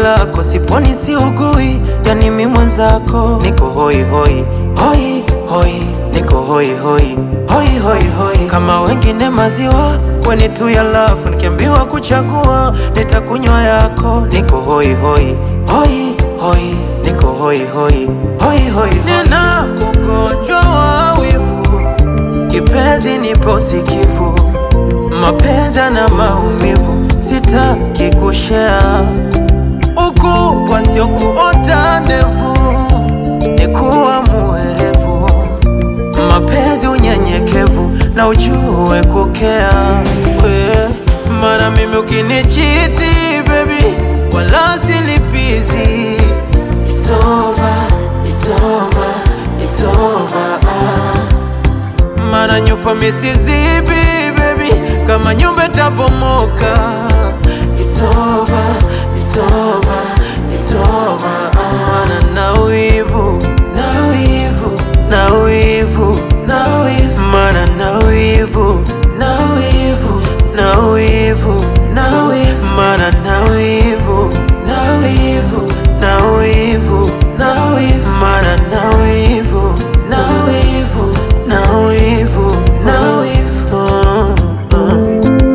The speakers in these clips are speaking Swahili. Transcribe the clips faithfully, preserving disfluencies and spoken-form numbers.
lako, siponi siugui, yani mimi mwenzako. Niko hoi hoi, hoi hoi, niko hoi hoi, hoi hoi hoi. Kama wengine maziwa, kweni tu ya love. Nikiambiwa kuchagua, nitakunywa yako. Niko hoi hoi, hoi hoi, niko hoi hoi, hoi hoi. Nina ugonjwa wa wivu, kipenzi nipo sikivu, mapenzi na maumivu, sitaki kushare. Uku kwa sio kuota ndevu, ni kuwa muerevu, mapenzi unyenyekevu, na ujue kukea we. Mana mimi ukinichiti baby, wala silipizi. It's over, it's over, it's over ah. Mana nyufa misizibi baby, kama nyumba tabomoka. It's over, it's over, it's over ah. Mana na wivu, na wivu, na wivu, na wivu. Mana na wivu, na wivu, na wivu, na wivu. Mana na wivu, na wivu, na wivu, na wivu. Mana na wivu, na wivu, na wivu, na wivu uh, uh.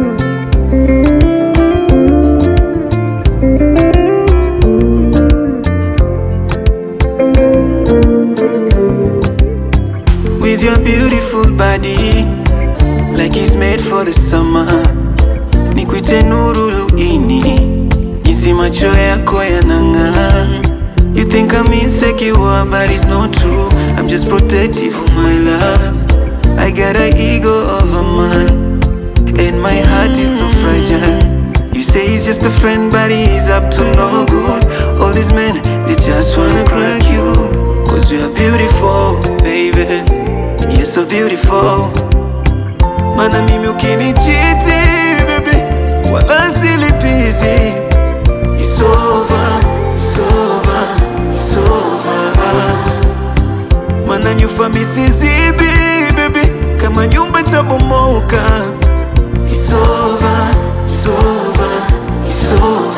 With your beautiful body, like it's made for the summer, nikwite nuru ini, jinsi macho yako yanang'aa. You think I'm insecure, but it's not true. I'm just protective of my love. I got an ego of a man, and my heart is so fragile. You say he's just a friend, but he's up to no good. All these men, they just wanna crack you, cause you are beautiful, baby. You're so beautiful. Mana mimi ukinichiti baby, wala silipizi. It's over, it's over, it's over ah. Mana nyufa misizibi baby, kama nyumba tabomoka. It's over, it's over, it's over.